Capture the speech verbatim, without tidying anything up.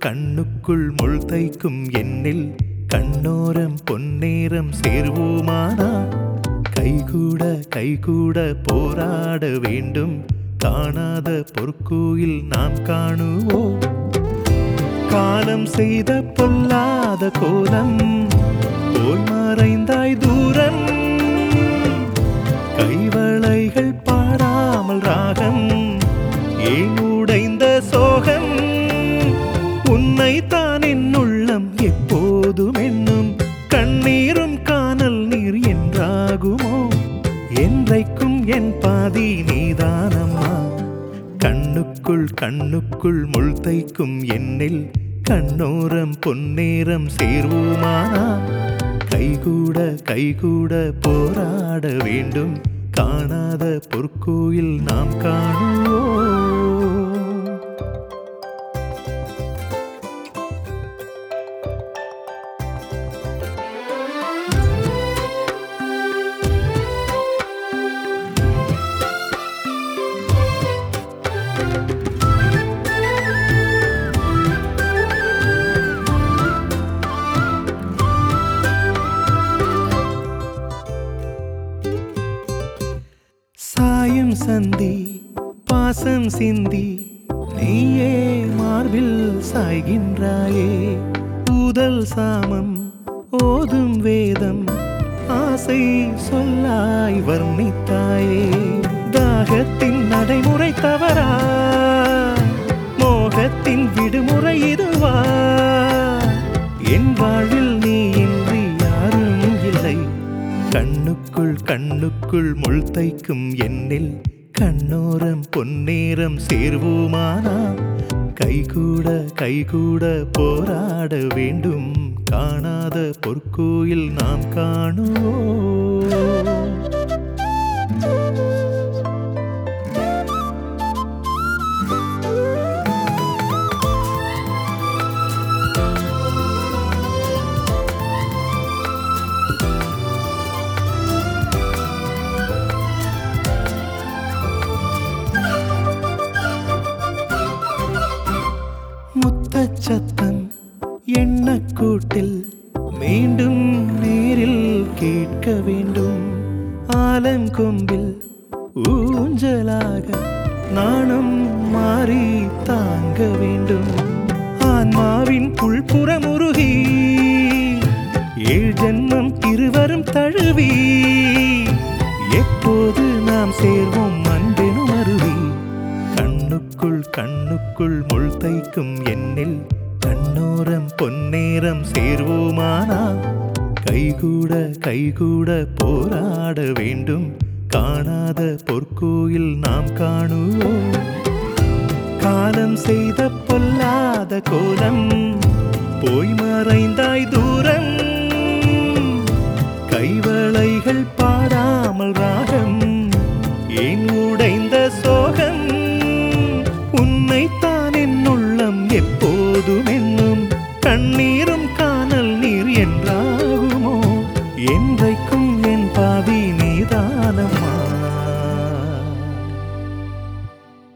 கண்ணுக்குள் முள் தைக்கும் என்னில் கண்ணோரம் பொன்னேரம் சேர்வோமானா கைகூட கைகூட போராட வேண்டும் காணாத பொற்கோயில் நாம் காணுவோம் காலம் செய்த பொல்லாத கோலம் போய் மறைந்தாய் தூரம் கைவளைகள் பாடாமல் ராகம் ஏன் உடைந்த சோகம் உன்னை தான் என் உள்ளம் எப்போதும் என்னும் கண்ணீரும் காணல் நீர் என்றாகுமோ என்றைக்கும் என் பாதி நீதானம்மா கண்ணுக்குள் கண்ணுக்குள் முள் தைக்கும் என்னில் கண்ணோரம் பொன்னேரம் சேர்வோமானா கைகூட கைகூட போராட வேண்டும் காணாத பொற்கோயில் நாம் காணுவோம் சாயும் சந்தி பாசம் சிந்தி நீயே மார்பில் சாய்கின்றாயே ஊதல் சாமம் ஓதும் வேதம் ஆசை சொல்லாய் வர்ணித்தாயே தாகத்தின் நடைமுறை தவறா மோகத்தின் விடுமுறை இதுவா என் வாழ்வில் நீ இன்றி யாரும் இல்லை கண்ணுக்குள் கண்ணுக்குள் முள் தைக்கும் என்னில் கண்ணோரம் பொன்னேரம் சேர்வோமானா கைகூட கைகூட போராட வேண்டும் காணாத பொற்கோயில் நாம் காணுவோம் முத்தச்சத்தம் எண்ணக்கூட்டில் மீண்டும் நேரில் கேட்க வேண்டும் ஆலங்கொம்பில் ஊஞ்சலாக நானும் மாறி தாங்க வேண்டும் ஆன்மாவின் புல்புறமுருகி ஏழ் ஜென்மம் இருவரும் தழுவி எப்போது நாம் சேர்வோம் அன்பெனும் அருவி கண்ணுக்குள் கண்ணுக்குள் முள் தைக்கும் என்னில் கண்ணோரம் பொன்னேரம் சேர்வோமானா கைகூட கைகூட போராட வேண்டும் காணாத பொற்கோயில் நாம் காணுவோம் காலம் செய்த பொல்லாத கோலம் போய் மறைந்தாய் தூரம் கைவளைகள் பாட